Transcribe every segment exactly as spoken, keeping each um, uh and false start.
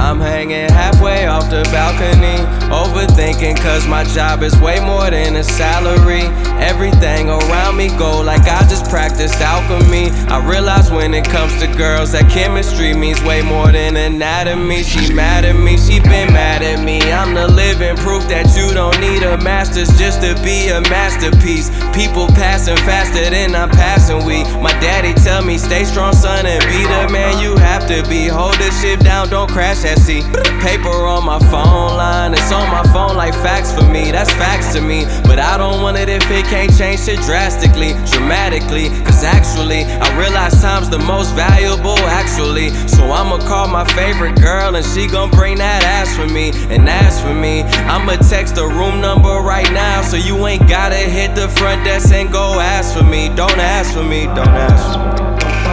I'm hanging halfway off the balcony, overthinking cause my job is way more than a salary. Everything around me go like I just practiced alchemy. I realize when it comes to girls that chemistry means way more than anatomy. She mad at me, she been mad at me. I'm the living proof that you don't need a master's just to be a masterpiece. People passing faster than I'm passing weed. My daddy tell me stay strong son and be the man you have to be. Hold this shit down, don't crash at sea. Paper on my phone line, it's on my phone like facts for me. That's facts to me, but I don't want it if it can't change shit drastically, dramatically. Cause actually, I realize time's the most valuable actually. So I'ma call my favorite girl and she gon' bring that ass for me. And ask for me, I'ma text the room number right now, so you ain't gotta hit the front desk and go ask for me. Don't ask for me, don't ask for me.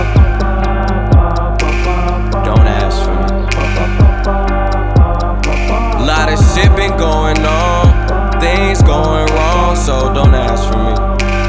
Don't ask for me. A lot of shit been going on, things going wrong, so don't ask for me.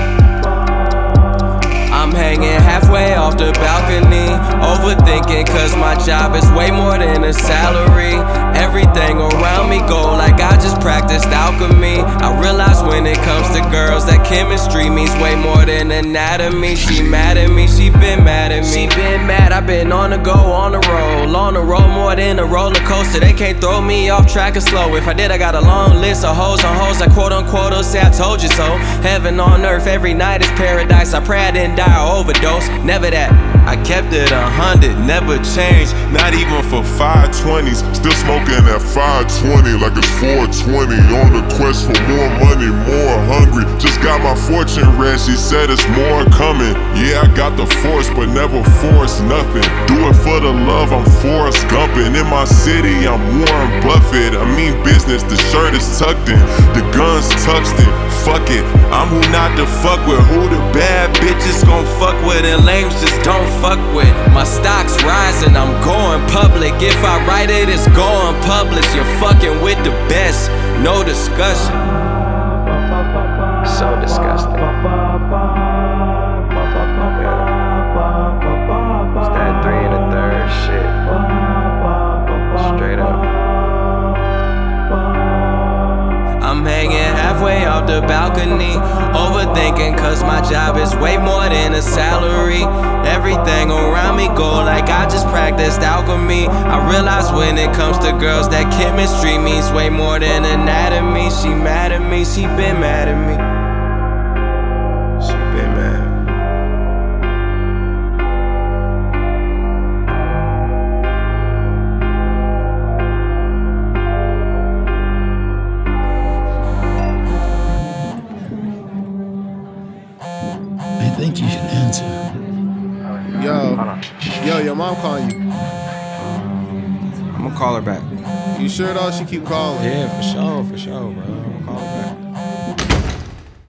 I'm hanging halfway off the balcony, overthinking cause my job is way more than a salary. Everything around me go like I just practiced alchemy. I realize when it comes to girls that chemistry means way more than anatomy. She mad at me, she been mad at me. She been mad, I been on the go, on the roll. On the road more than a roller coaster. They can't throw me off track or slow. If I did, I got a long list of hoes on hoes. I quote unquote, will say I told you so. Heaven on earth, every night is paradise. I pray I didn't die or overdose, never that. I kept it a hundred, never changed, not even for five twenties. Still smoking at five twenty like it's four twenty. On the quest for more money, more hungry. Just got my fortune read, she said it's more coming. Yeah, I got the force, but never force nothing. Do it for the love, I'm Forrest Gumping. In my city, I'm Warren Buffett. I mean business, the shirt is tucked in, the gun's tucked in. Fuck it, I'm who not to fuck with. Who the bad bitches gon' fuck with and lames just don't fuck with. My stock's rising, I'm going public. If I write it, it's going published. You're fucking with the best, no discussion. So disgusting. Yeah. It's that three and a third shit. Straight up. I'm hanging halfway off the balcony, overthinking cause my job is way more than a salary. Everything around me go like I just practiced alchemy. I realize when it comes to girls that chemistry means way more than anatomy. She mad at me, she been mad at me. She been mad. I think you should answer. Yo, yo, your mom calling you. I'm gonna call her back. You sure though? She keep calling. Yeah, for sure, for sure, bro. I'm gonna call her back.